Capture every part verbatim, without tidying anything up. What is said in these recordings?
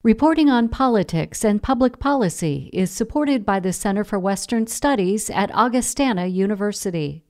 Reporting on politics and public policy is supported by the Center for Western Studies at Augustana University.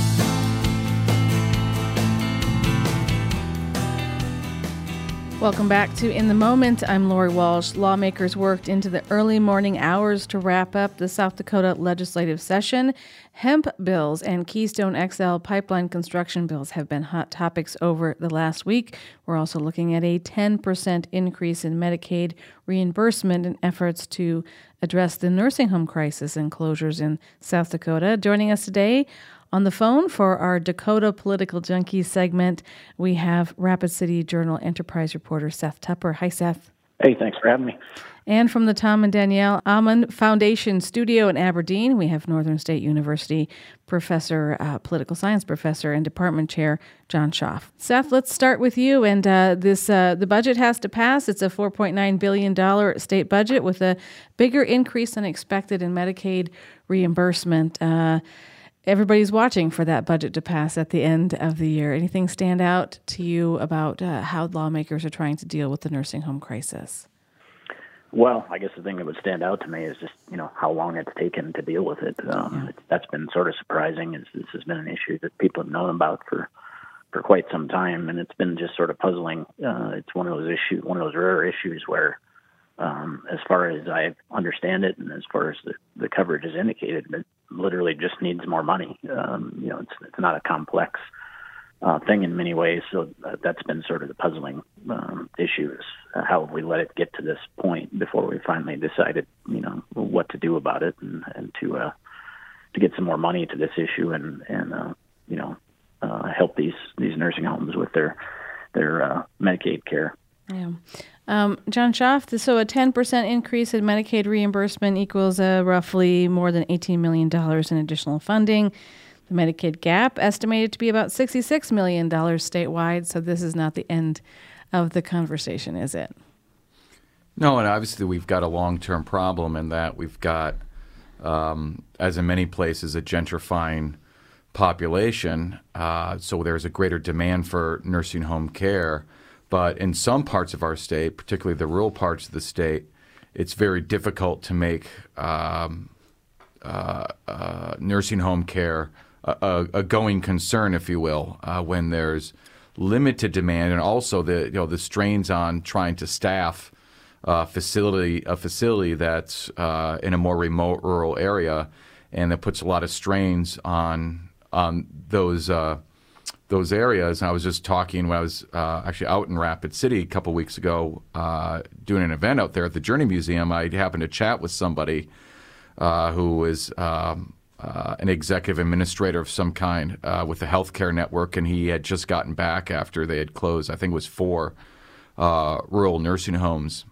Welcome back to In the Moment. I'm Lori Walsh. Lawmakers worked into the early morning hours to wrap up the South Dakota legislative session. Hemp bills and Keystone X L pipeline construction bills have been hot topics over the last week. We're also looking at a ten percent increase in Medicaid reimbursement in efforts to address the nursing home crisis and closures in South Dakota. Joining us today on the phone for our Dakota Political Junkies segment, we have Rapid City Journal Enterprise reporter Seth Tupper. Hi, Seth. Hey, thanks for having me. And from the Tom and Danielle Amon Foundation studio in Aberdeen, we have Northern State University professor, uh, political science professor, and department chair John Schaaf. Seth, let's start with you. And uh, this uh, the budget has to pass. It's a four point nine billion dollars state budget with a bigger increase than expected in Medicaid reimbursement. Uh, Everybody's watching for that budget to pass at the end of the year. Anything stand out to you about uh, how lawmakers are trying to deal with the nursing home crisis? Well, I guess the thing that would stand out to me is just, you know, how long it's taken to deal with it. Um, yeah. That's been sort of surprising. Is This has been an issue that people have known about for, for quite some time, and it's been just sort of puzzling. Uh, it's one of those issues, one of those rare issues where, um, as far as I understand it, and as far as the, the coverage is indicated, it literally just needs more money. Um, you know, it's it's not a complex uh, thing in many ways, so uh, that's been sort of the puzzling um, issue is uh, how have we let it get to this point before we finally decided, you know, what to do about it and, and to uh, to get some more money to this issue and and uh, you know uh, help these these nursing homes with their their uh, Medicaid care. Yeah. Um, John Schaaf, so a ten percent increase in Medicaid reimbursement equals uh, roughly more than eighteen million dollars in additional funding. The Medicaid gap estimated to be about sixty-six million dollars statewide, so this is not the end of the conversation, is it? No, and obviously we've got a long-term problem in that we've got, um, as in many places, a gentrifying population, uh, so there's a greater demand for nursing home care. But in some parts of our state, particularly the rural parts of the state, it's very difficult to make um, uh, uh, nursing home care a, a, a going concern, if you will, uh, when there's limited demand and also the you know the strains on trying to staff uh, facility a facility that's uh, in a more remote rural area, and that puts a lot of strains on on those. Uh, those areas. And I was just talking when I was uh, actually out in Rapid City a couple weeks ago uh, doing an event out there at the Journey Museum. I happened to chat with somebody uh, who was um, uh, an executive administrator of some kind uh, with the healthcare network, and he had just gotten back after they had closed, I think it was four uh, rural nursing homes.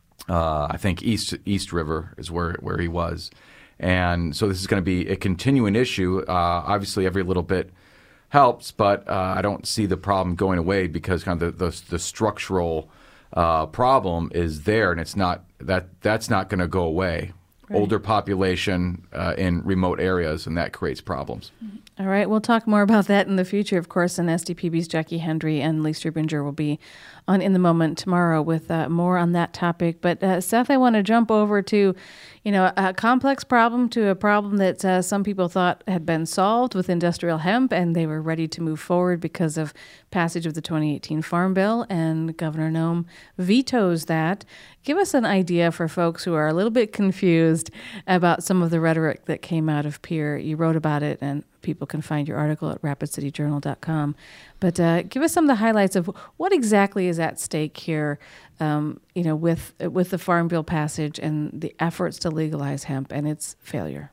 Uh, I think East East River is where, where he was. And so this is going to be a continuing issue. Uh, obviously, every little bit helps, but uh, I don't see the problem going away because kind of the the, the structural uh, problem is there, and it's not that that's not going to go away. Right. Older population uh, in remote areas, and that creates problems. All right, we'll talk more about that in the future, of course, and S D P B's Jackie Hendry and Lee Strubinger will be on In the Moment tomorrow with uh, more on that topic. But uh, Seth, I want to jump over to, you know, a complex problem to a problem that uh, some people thought had been solved with industrial hemp, and they were ready to move forward because of passage of the twenty eighteen Farm Bill, and Governor Noem vetoes that. Give us an idea for folks who are a little bit confused about some of the rhetoric that came out of Pierre. You wrote about it, and people can find your article at rapid city journal dot com. But uh, give us some of the highlights of what exactly is at stake here, um, you know, with with the Farm Bill passage and the efforts to legalize hemp and its failure.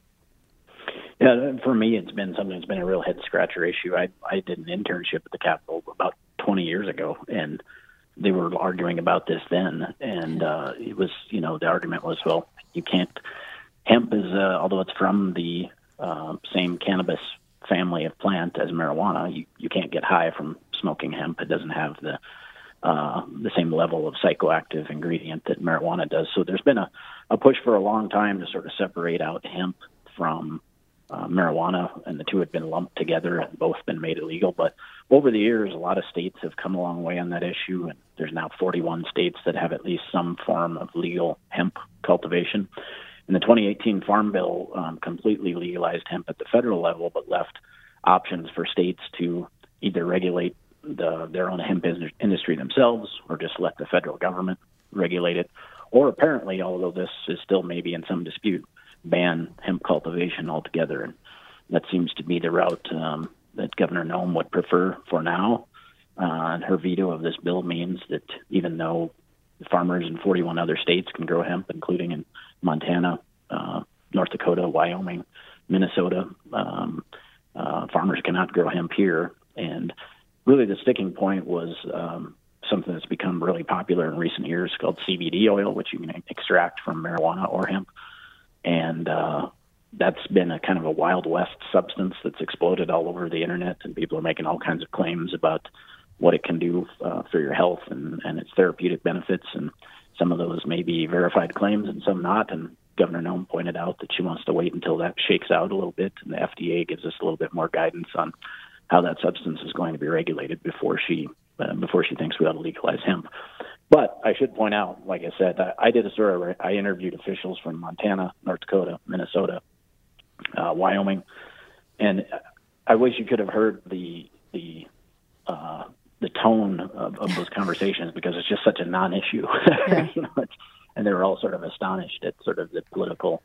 Yeah, for me, it's been something that's been a real head scratcher issue. I I did an internship at the Capitol about twenty years ago, and they were arguing about this then, and uh, it was, you know, the argument was, well, you can't. Hemp is, uh, although it's from the uh, same cannabis family of plant as marijuana, you, you can't get high from smoking hemp. It doesn't have the uh, the same level of psychoactive ingredient that marijuana does. So there's been a, a push for a long time to sort of separate out hemp from uh, marijuana, and the two had been lumped together and both been made illegal. But over the years, a lot of states have come a long way on that issue, and there's now forty-one states that have at least some form of legal hemp cultivation. And the twenty eighteen Farm Bill um, completely legalized hemp at the federal level, but left options for states to either regulate the, their own hemp industry themselves or just let the federal government regulate it. Or apparently, although this is still maybe in some dispute, ban hemp cultivation altogether. And that seems to be the route um, that Governor Noem would prefer for now. Uh, and her veto of this bill means that even though farmers in forty-one other states can grow hemp, including in Montana, uh, North Dakota, Wyoming, Minnesota, um, uh, farmers cannot grow hemp here. And really the sticking point was um, something that's become really popular in recent years called C B D oil, which you can extract from marijuana or hemp. And uh, that's been a kind of a Wild West substance that's exploded all over the internet, and people are making all kinds of claims about what it can do uh, for your health and, and its therapeutic benefits. And some of those may be verified claims and some not. And Governor Noem pointed out that she wants to wait until that shakes out a little bit and the F D A gives us a little bit more guidance on how that substance is going to be regulated before she uh, before she thinks we ought to legalize hemp. But I should point out, like I said, I, I did a story where I interviewed officials from Montana, North Dakota, Minnesota, uh, Wyoming, and I wish you could have heard the the uh, the tone of, of those conversations, because it's just such a non-issue. Yeah. you know, it's, and they were all sort of astonished at sort of the political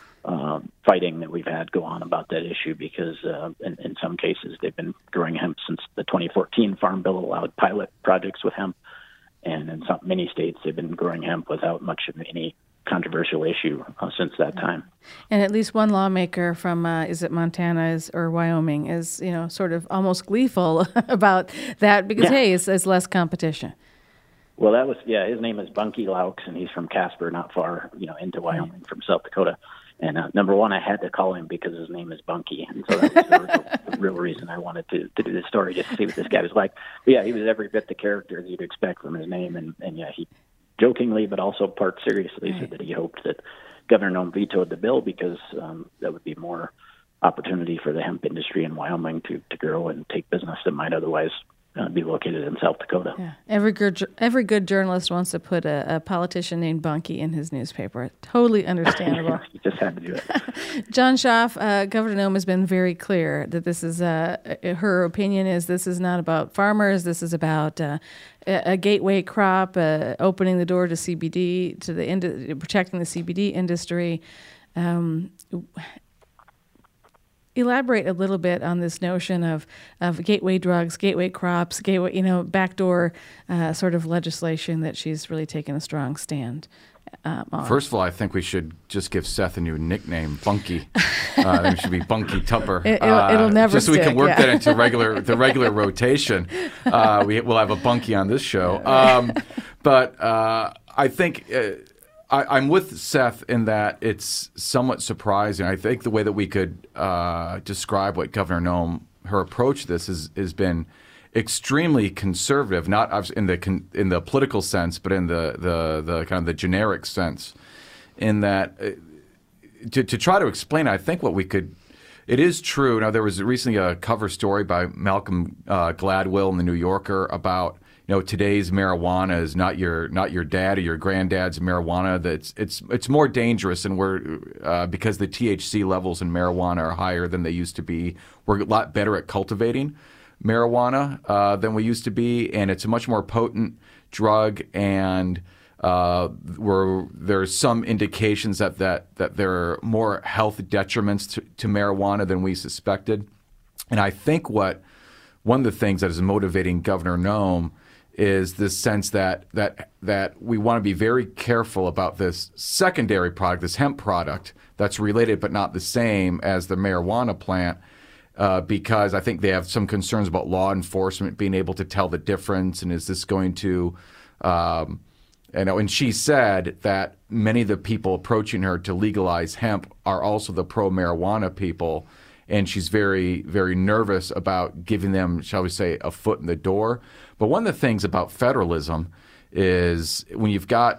um, fighting that we've had go on about that issue, because uh, in, in some cases they've been growing hemp since the twenty fourteen Farm Bill allowed pilot projects with hemp. And in some, many states, they've been growing hemp without much of any controversial issue uh, since that time. And at least one lawmaker from, uh, is it Montana is, or Wyoming, is, you know, sort of almost gleeful about that because, yeah. hey, it's, it's less competition. Well, that was, yeah, his name is Bunky Laux, and he's from Casper, not far, you know, into Wyoming right. from South Dakota. And uh, number one, I had to call him because his name is Bunky. And so that was the real, the real reason I wanted to, to do this story, just to see what this guy was like. But yeah, he was every bit the character that you'd expect from his name. And, and yeah, he jokingly, but also part seriously, right. said that he hoped that Governor Noem vetoed the bill because um, that would be more opportunity for the hemp industry in Wyoming to, to grow and take business that might otherwise Uh, be located in South Dakota. Yeah. Every good every good journalist wants to put a, a politician named Bunky in his newspaper. Totally understandable. You just had to do it. John Schaaf, uh, Governor Noem has been very clear that this is uh, her opinion is this is not about farmers. This is about uh, a, a gateway crop, uh, opening the door to C B D, to the ind- protecting the C B D industry. Um, Elaborate a little bit on this notion of, of gateway drugs, gateway crops, gateway, you know, backdoor uh, sort of legislation that she's really taken a strong stand um, on. First of all, I think we should just give Seth a new nickname, Bunky. Uh, I think it should be Bunky Tupper. It, it'll, uh, it'll never just so stick, we can work yeah. that into regular the regular rotation. Uh, we, we'll have a Bunky on this show. Um, but uh, I think... Uh, I, I'm with Seth in that it's somewhat surprising. I think the way that we could uh, describe what Governor Noem, her approach to this has is been extremely conservative, not in the in the political sense, but in the, the, the kind of the generic sense. In that, uh, to to try to explain, I think what we could, it is true. Now there was recently a cover story by Malcolm uh, Gladwell in the New Yorker about. You know, today's marijuana is not your not your dad or your granddad's marijuana. That's it's it's more dangerous, and we're uh, because the T H C levels in marijuana are higher than they used to be. We're a lot better at cultivating marijuana uh, than we used to be, and it's a much more potent drug. And uh, we're, there's some indications that, that that there are more health detriments to, to marijuana than we suspected. And I think what one of the things that is motivating Governor Noem is this sense that that that we want to be very careful about this secondary product, this hemp product that's related but not the same as the marijuana plant, uh, because I think they have some concerns about law enforcement being able to tell the difference, and is this going to, um, you know, and she said that many of the people approaching her to legalize hemp are also the pro-marijuana people, and she's very, very nervous about giving them, shall we say, a foot in the door. But one of the things about federalism is when you've got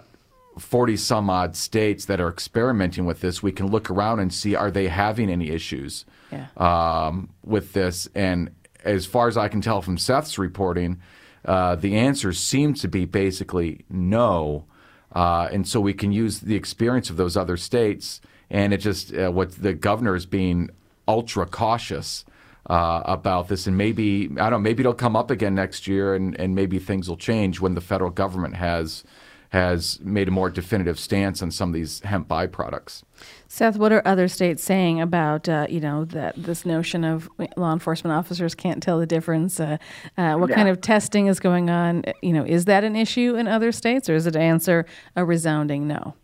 forty some odd states that are experimenting with this, we can look around and see, are they having any issues yeah. um, with this? And as far as I can tell from Seth's reporting, uh, the answer seems to be basically no. Uh, and so we can use the experience of those other states. And it just, uh, what the governor is being ultra cautious uh, about this. And maybe, I don't know, maybe it'll come up again next year and, and maybe things will change when the federal government has has made a more definitive stance on some of these hemp byproducts. Seth, what are other states saying about, uh, you know, that this notion of law enforcement officers can't tell the difference? Uh, uh, what yeah. kind of testing is going on? You know, is that an issue in other states, or is it answer a resounding no?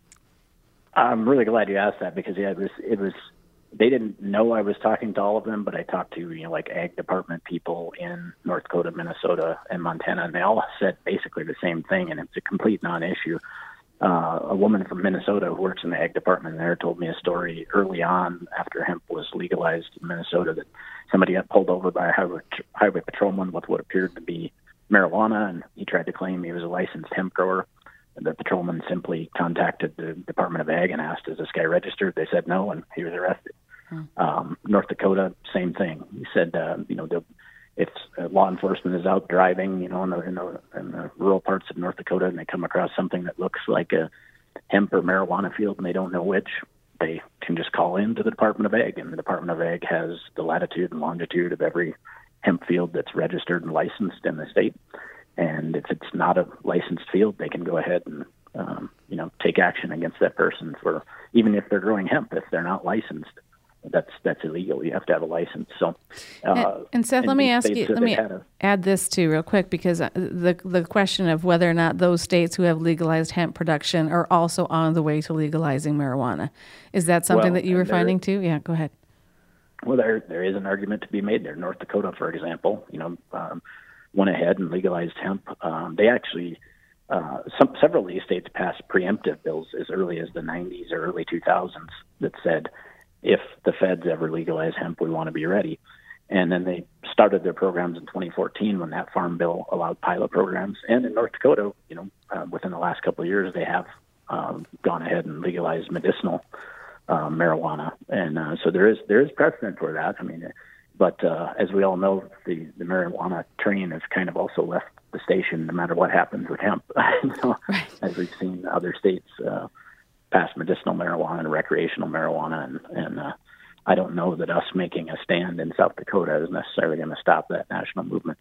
I'm really glad you asked that because, yeah, it was, it was, they didn't know I was talking to all of them, but I talked to, you know, like ag department people in North Dakota, Minnesota, and Montana, and they all said basically the same thing, and it's a complete non-issue. Uh, a woman from Minnesota who works in the ag department there told me a story early on after hemp was legalized in Minnesota that somebody got pulled over by a highway, highway patrolman with what appeared to be marijuana, and he tried to claim he was a licensed hemp grower. The patrolman simply contacted the Department of Ag and asked, is this guy registered? They said no, and he was arrested. Hmm. Um, North Dakota, same thing. He said, uh, you know, the, if uh, law enforcement is out driving, you know, in the, in, the, in the rural parts of North Dakota, and they come across something that looks like a hemp or marijuana field and they don't know which, they can just call in to the Department of Ag, and the Department of Ag has the latitude and longitude of every hemp field that's registered and licensed in the state. And if it's not a licensed field, they can go ahead and, um, you know, take action against that person for, even if they're growing hemp, if they're not licensed, that's that's illegal. You have to have a license. So, uh, and, and Seth, let me ask you, let me a, add this too real quick, because the the question of whether or not those states who have legalized hemp production are also on the way to legalizing marijuana. Is that something well, that you were there, finding too? Yeah, go ahead. Well, there there is an argument to be made there. North Dakota, for example, you know, um, went ahead and legalized hemp. Um, they actually, uh, some, several of these states passed preemptive bills as early as the nineties or early two thousands that said, if the feds ever legalize hemp, we want to be ready. And then they started their programs in twenty fourteen when that farm bill allowed pilot programs. And in North Dakota, you know, uh, within the last couple of years, they have um, gone ahead and legalized medicinal uh, marijuana. And uh, so there is there is precedent for that. I mean, but uh, as we all know, the, the marijuana train has kind of also left the station no matter what happens with hemp. So, right. As we've seen other states uh, pass medicinal marijuana and recreational marijuana, and, and uh, I don't know that us making a stand in South Dakota is necessarily going to stop that national movement.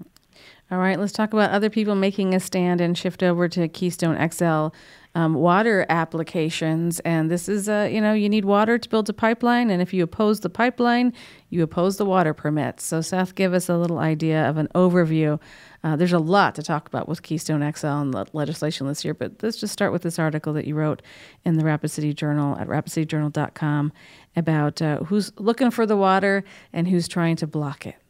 All right, let's talk about other people making a stand and shift over to Keystone X L um, water applications. And this is, uh, you know, you need water to build a pipeline. And if you oppose the pipeline, you oppose the water permits. So Seth, give us a little idea of an overview. Uh, there's a lot to talk about with Keystone X L and le- legislation this year, but let's just start with this article that you wrote in the Rapid City Journal at rapid city journal dot com about uh, who's looking for the water and who's trying to block it.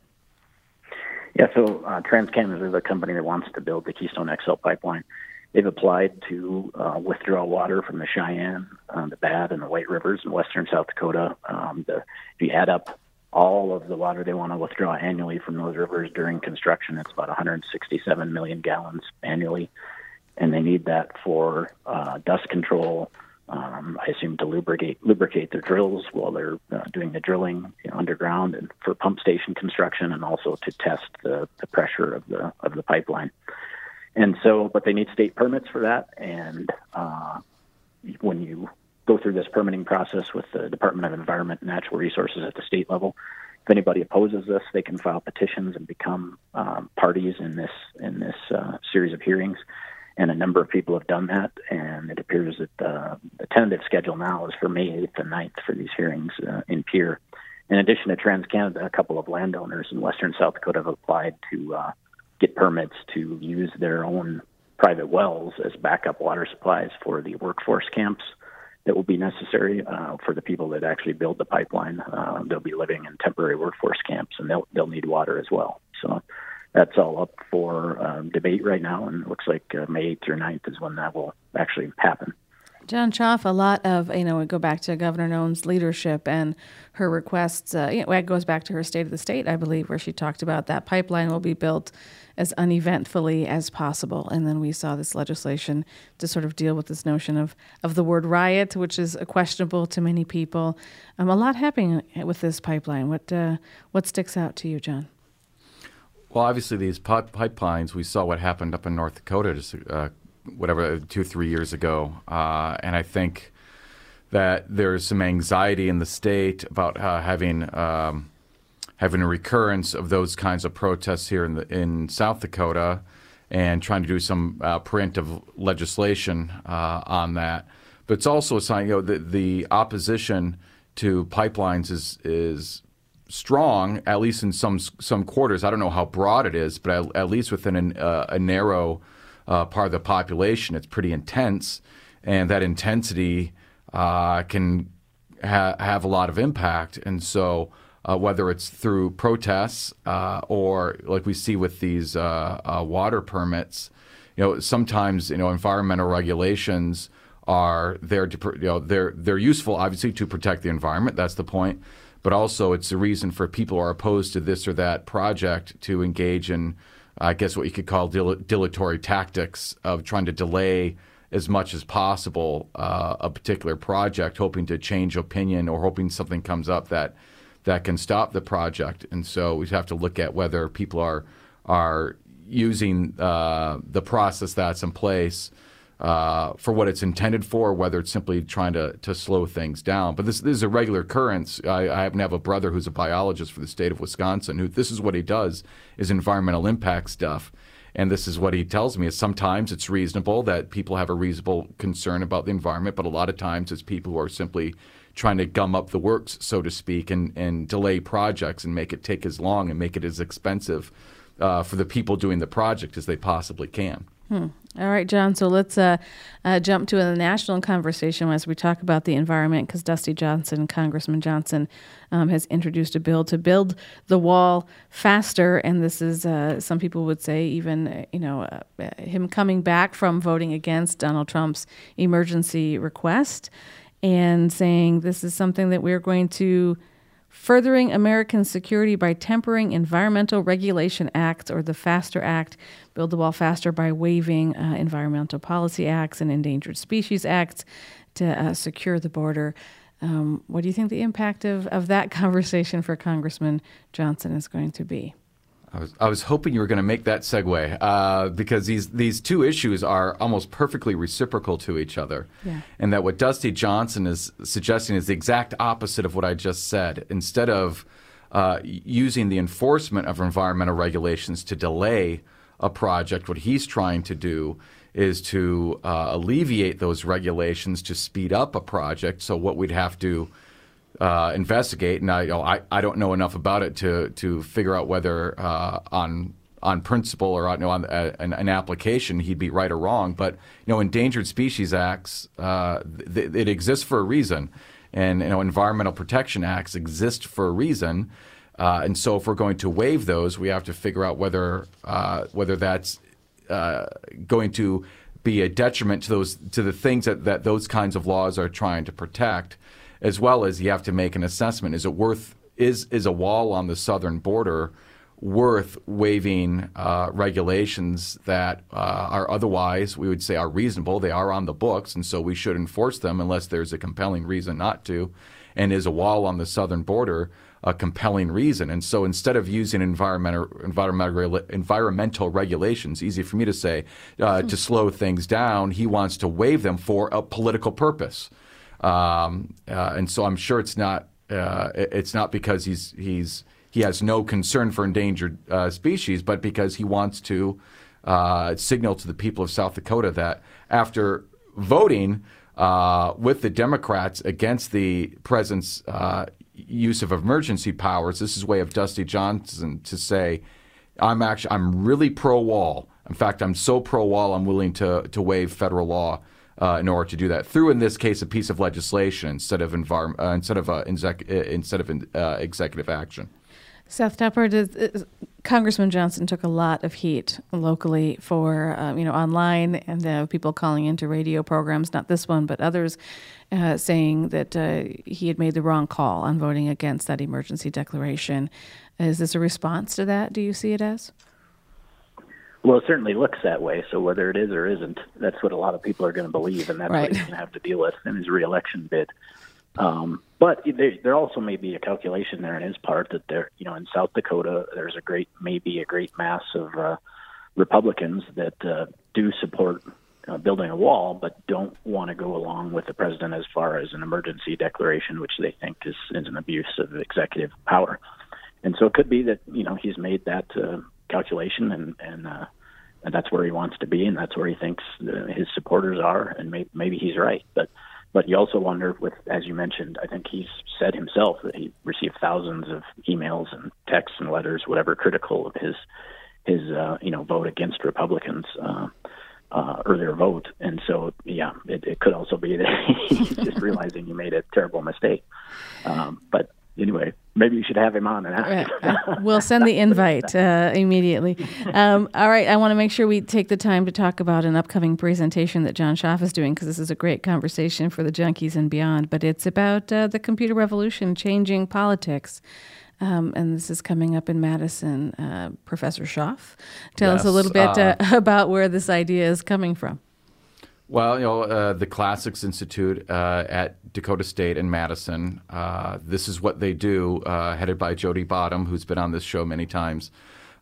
Yeah, so uh, TransCanada is a company that wants to build the Keystone X L pipeline. They've applied to uh, withdraw water from the Cheyenne, uh, the Bad, and the White Rivers in western South Dakota. Um, the, if you add up all of the water they want to withdraw annually from those rivers during construction, it's about one hundred sixty-seven million gallons annually. And they need that for uh, dust control, um, I assume to lubricate lubricate their drills while they're uh, doing the drilling, you know, underground, and for pump station construction, and also to test the, the pressure of the of the pipeline. And so, but they need state permits for that. And uh, when you go through this permitting process with the Department of Environment and Natural Resources at the state level, if anybody opposes this, they can file petitions and become um, parties in this in this uh, series of hearings. And a number of people have done that, and it appears that uh, the tentative schedule now is for May eighth and ninth for these hearings uh, in Pierre. In addition to TransCanada, a couple of landowners in western South Dakota have applied to uh, get permits to use their own private wells as backup water supplies for the workforce camps that will be necessary uh, for the people that actually build the pipeline. Uh, they'll be living in temporary workforce camps, and they'll they'll need water as well. So that's all up for um, debate right now, and it looks like uh, May eighth or ninth is when that will actually happen. John Choff, a lot of, you know, we go back to Governor Noem's leadership and her requests. Uh, you know, it goes back to her State of the State, I believe, where she talked about that pipeline will be built as uneventfully as possible. And then we saw this legislation to sort of deal with this notion of, of the word riot, which is questionable to many people. Um, a lot happening with this pipeline. What uh, what sticks out to you, John? Well, obviously, these pot pipelines, we saw what happened up in North Dakota just uh, whatever, two, three years ago. Uh, and I think that there's some anxiety in the state about uh, having um, having a recurrence of those kinds of protests here in the, in South Dakota, and trying to do some uh, preemptive legislation uh, on that. But it's also a sign, you know, the, the opposition to pipelines is is strong, at least in some some quarters. I don't know how broad it is, but at, at least within an, uh, a narrow Uh, part of the population, it's pretty intense, and that intensity uh, can ha have a lot of impact. And so uh, whether it's through protests uh, or like we see with these uh, uh, water permits, you know, sometimes, you know, environmental regulations are there to, you know, they're, they're useful, obviously, to protect the environment. That's the point. But also it's a reason for people who are opposed to this or that project to engage in, I guess, what you could call dil dilatory tactics of trying to delay as much as possible uh, a particular project, hoping to change opinion or hoping something comes up that that can stop the project. And so we have to look at whether people are are using uh, the process that's in place uh, for what it's intended for, whether it's simply trying to to slow things down. But this, this is a regular occurrence. I, I happen to have a brother who's a biologist for the state of Wisconsin, who this is what he does, is environmental impact stuff. And this is what he tells me, is sometimes it's reasonable that people have a reasonable concern about the environment, but a lot of times it's people who are simply trying to gum up the works, so to speak, and, and delay projects and make it take as long and make it as expensive uh, for the people doing the project as they possibly can. Hmm. All right, John. So let's uh, uh, jump to a national conversation as we talk about the environment, because Dusty Johnson, Congressman Johnson, um, has introduced a bill to build the wall faster. And this is, uh, some people would say, even, uh, you know, uh, him coming back from voting against Donald Trump's emergency request and saying this is something that we're going to furthering American security by tempering Environmental Regulation Act, or the FASTER Act, build the wall faster by waiving uh, Environmental Policy Acts and Endangered Species Acts to uh, secure the border. Um, what do you think the impact of, of that conversation for Congressman Johnson is going to be? I was, I was hoping you were going to make that segue uh, because these, these two issues are almost perfectly reciprocal to each other. Yeah. And that what Dusty Johnson is suggesting is the exact opposite of what I just said. Instead of uh, using the enforcement of environmental regulations to delay a project, what he's trying to do is to uh, alleviate those regulations to speed up a project. So what we'd have to Uh, investigate, and I, you know, I I don't know enough about it to to figure out whether uh, on on principle or on, you know, on a, an, an application he'd be right or wrong. But you know, Endangered Species Acts, uh, th it exists for a reason, and you know, Environmental Protection Acts exist for a reason. Uh, and so, if we're going to waive those, we have to figure out whether uh, whether that's uh, going to be a detriment to those to the things that that those kinds of laws are trying to protect. As well as you have to make an assessment: is it worth is is a wall on the southern border worth waiving uh, regulations that uh, are otherwise, we would say, are reasonable? They are on the books, and so we should enforce them unless there's a compelling reason not to. And is a wall on the southern border a compelling reason? And so instead of using environmental environmental environmental regulations, easy for me to say, uh, to slow things down, he wants to waive them for a political purpose. Um, uh, and so I'm sure it's not uh, it's not because he's he's he has no concern for endangered uh, species, but because he wants to uh, signal to the people of South Dakota that after voting uh, with the Democrats against the president's uh, use of emergency powers, this is a way of Dusty Johnson to say, I'm actually I'm really pro-wall. In fact, I'm so pro-wall, I'm willing to to waive federal law Uh, in order to do that, through, in this case, a piece of legislation instead of environment uh, instead of uh, exec uh, instead of uh, executive action. Seth Tepper, does, uh, Congressman Johnson took a lot of heat locally for, um, you know, online and uh, people calling into radio programs, not this one, but others, uh, saying that uh, he had made the wrong call on voting against that emergency declaration. Is this a response to that? Do you see it as? Well, it certainly looks that way. So whether it is or isn't, that's what a lot of people are going to believe, and that's right. what he's going to have to deal with in his reelection bid. Um, but there, there also may be a calculation there on his part that there, you know, in South Dakota, there's a great, maybe a great mass of uh, Republicans that uh, do support uh, building a wall, but don't want to go along with the president as far as an emergency declaration, which they think is, is an abuse of executive power. And so it could be that, you know, he's made that uh, calculation and, and, uh, and that's where he wants to be, and that's where he thinks uh, his supporters are, and may, maybe he's right. But But you also wonder, with, as you mentioned, I think he's said himself that he received thousands of emails and texts and letters, whatever, critical of his his uh, you know vote against Republicans, uh, uh, earlier vote. And so, yeah, it, it could also be that he's just realizing he made a terrible mistake. Um, but anyway, maybe you should have him on and ask. Right. We'll send the invite uh, immediately. Um, all right. I want to make sure we take the time to talk about an upcoming presentation that John Schaaf is doing, because this is a great conversation for the junkies and beyond. But it's about uh, the computer revolution changing politics. Um, and this is coming up in Madison. Uh, Professor Schaaf, tell yes, us a little bit uh, uh, about where this idea is coming from. Well, you know, uh, the Classics Institute uh, at Dakota State in Madison, uh, this is what they do, uh, headed by Jody Bottom, who's been on this show many times,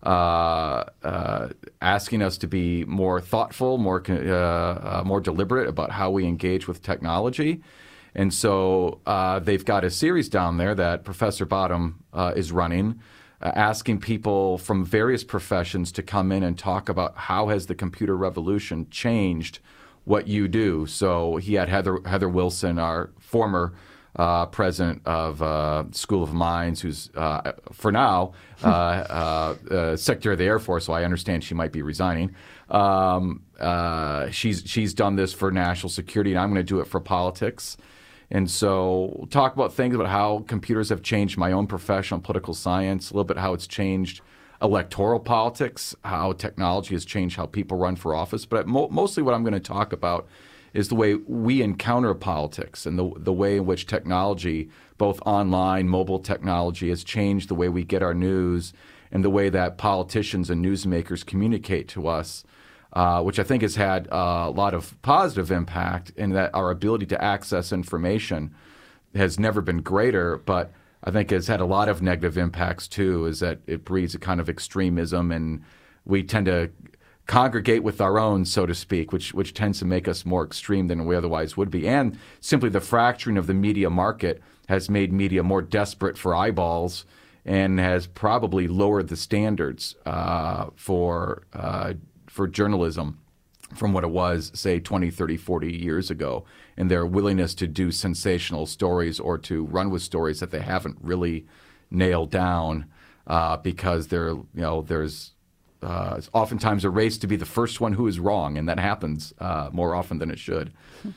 uh, uh, asking us to be more thoughtful, more uh, uh, more deliberate about how we engage with technology. And so uh, they've got a series down there that Professor Bottom uh, is running, uh, asking people from various professions to come in and talk about how has the computer revolution changed what you do. So he had Heather Heather Wilson, our former uh, president of uh, School of Mines, who's uh, for now uh, uh, uh, Secretary of the Air Force. So I understand she might be resigning. Um, uh, she's she's done this for national security, and I'm going to do it for politics. And so we'll talk about things about how computers have changed my own profession on political science, a little bit how it's changed electoral politics, how technology has changed how people run for office. But mo- mostly what I'm going to talk about is the way we encounter politics and the the way in which technology, both online, mobile technology, has changed the way we get our news and the way that politicians and newsmakers communicate to us, uh, which I think has had uh, a lot of positive impact in that our ability to access information has never been greater, but I think has had a lot of negative impacts too, is that it breeds a kind of extremism, and we tend to congregate with our own, so to speak, which which tends to make us more extreme than we otherwise would be. And simply the fracturing of the media market has made media more desperate for eyeballs and has probably lowered the standards uh, for uh, for journalism from what it was, say, twenty, thirty, forty years ago, and their willingness to do sensational stories or to run with stories that they haven't really nailed down uh, because there, you know, there's uh, oftentimes a race to be the first one who is wrong, and that happens uh, more often than it should.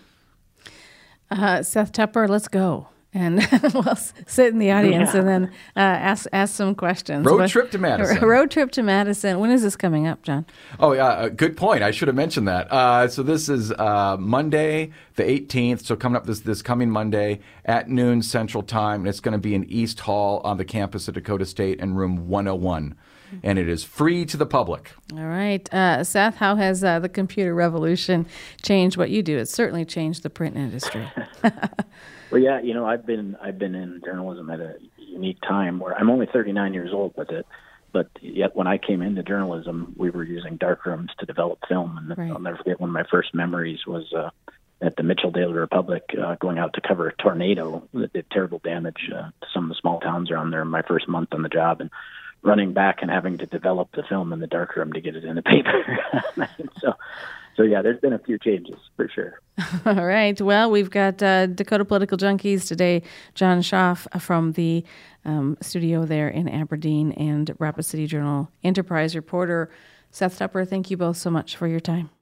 Uh, Seth Tepper, let's go. And we'll sit in the audience yeah. and then uh, ask ask some questions. Road but, trip to Madison. Road trip to Madison. When is this coming up, John? Oh, yeah, uh, good point. I should have mentioned that. Uh, so this is uh, Monday, the eighteenth. So coming up this this coming Monday at noon Central Time. And it's going to be in East Hall on the campus of Dakota State in room one oh one. And it is free to the public. All right. Uh, Seth, how has uh, the computer revolution changed what you do? It's certainly changed the print industry. Well, yeah, you know, I've been I've been in journalism at a unique time where I'm only thirty-nine years old, but it, but yet when I came into journalism, we were using darkrooms to develop film, and right. I'll never forget one of my first memories was uh, at the Mitchell Daily Republic, uh, going out to cover a tornado that did terrible damage uh, to some of the small towns around there. My first month on the job, and running back and having to develop the film in the darkroom to get it in the paper. so. So, yeah, there's been a few changes for sure. All right. Well, we've got uh, Dakota Political Junkies today, John Schaaf from the um, studio there in Aberdeen, and Rapid City Journal Enterprise reporter Seth Tepper. Thank you both so much for your time.